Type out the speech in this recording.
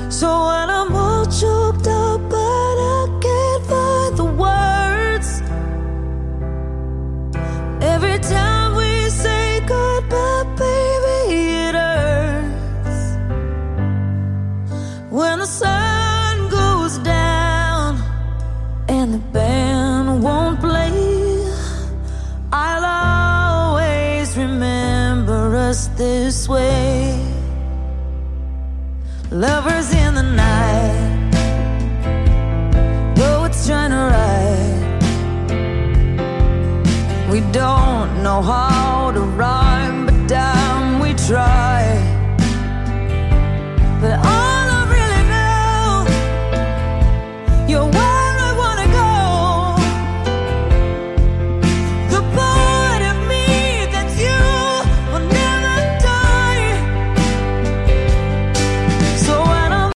So when I'm all choked up but I can't find the words, every time we say goodbye, baby, it hurts. When the sun goes down and the band won't play, I'll always remember us this way. Lovers in the night, though it's trying to ride, we don't know how